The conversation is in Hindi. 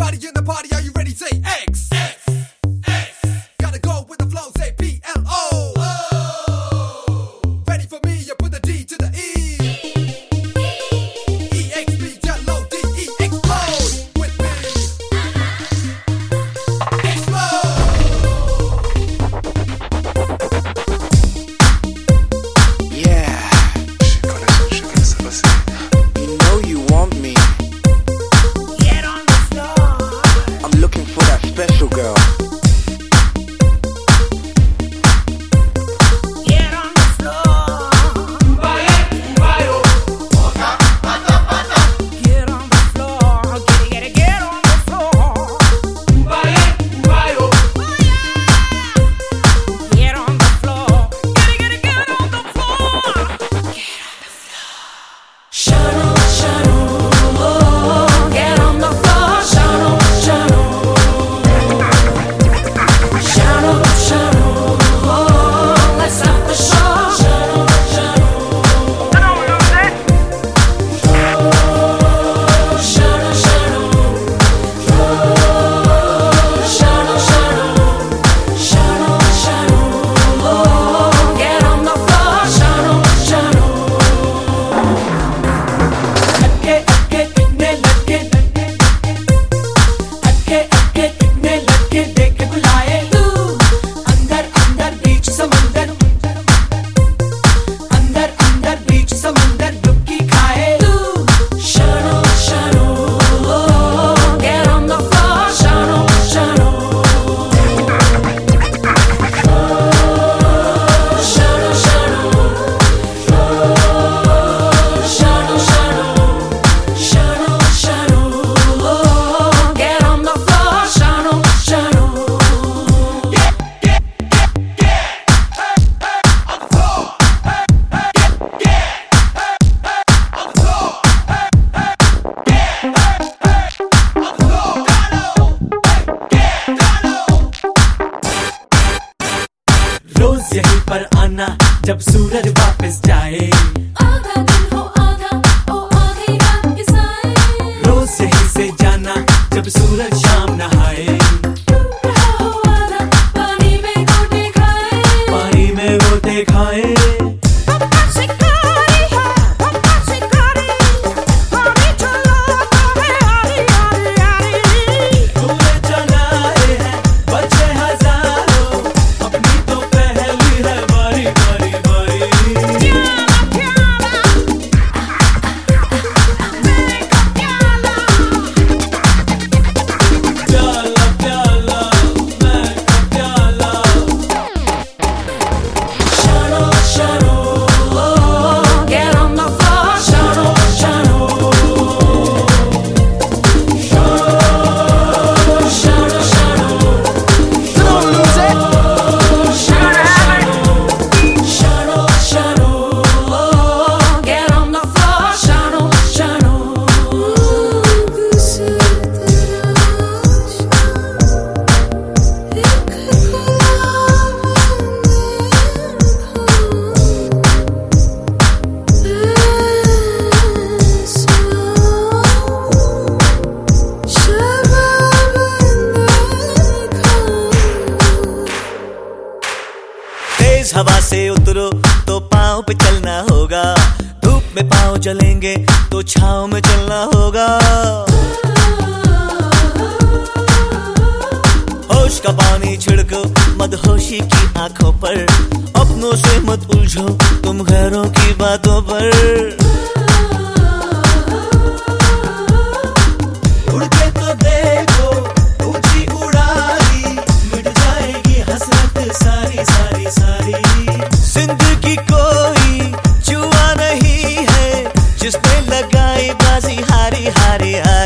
Everybody in the party, are you ready? Say X. Gotta go with the flow, say PLO. Ready for me, you put the D to the E. EXP, jello, D, E, explode with me. Explode. Yeah. You know you want me. Get on the floor. I'm looking for that special girl. Get on the floor. Get on the floor. Get on the floor. Get on the floor. Get on the floor. Shadow, shadow, oh, get on the floor. Shadow, shadow, shadow, shadow, oh, let's have the show. Shadow, shadow, shadow, shadow, shadow, shadow, shadow, oh, get on the floor. Shadow, shadow. अटके अटके कितने लटके अटके अटके कितने लटके देख के बुलाए तू अंदर अंदर बीच समंदर अंदर अंदर बीच समंदर डुबकी खाए तू shadow shadow get on the floor shadow shadow shadow shadow shadow shadow get on the floor shadow shadow रोज यहीं पर आना जब सूरज वापस जाए आधा दिन हो आधा ओ आधी रात के साए रोज यहीं से जाना जब सूरज शाम नहाए डूब रहा हो आधा पानी में गोटे खाए पानी में गोते खाए शिकारी है शिकारी हरी चलो तुम्हें हरी हरी हरी तूने चलाए हैं बच्चे हजारों अपनी तो पहली है बारी बारी बारी प्याला प्याला मैं का प्याला प्याला प्याला मैं का प्याला shadow shadow get on the floor shadow shadow shadow shadow Don't lose it. shadow shadow get on the floor shadow shadow तेज हवा से उतरो तो पाँव पे चलना होगा धूप में पाँव जलेंगे तो छाँव में चलना होगा होश का पानी छिड़को मदहोशी की आंखों पर अपनों से मत उलझो तुम गैरों की बातों पर उड़ के तो देखो ऊंची उड़ारी मिट जाएगी हसरत सारी सारी सारी जिंदगी कोई जुआ नहीं है जिसने लगाई बाजी हारी हारी हारी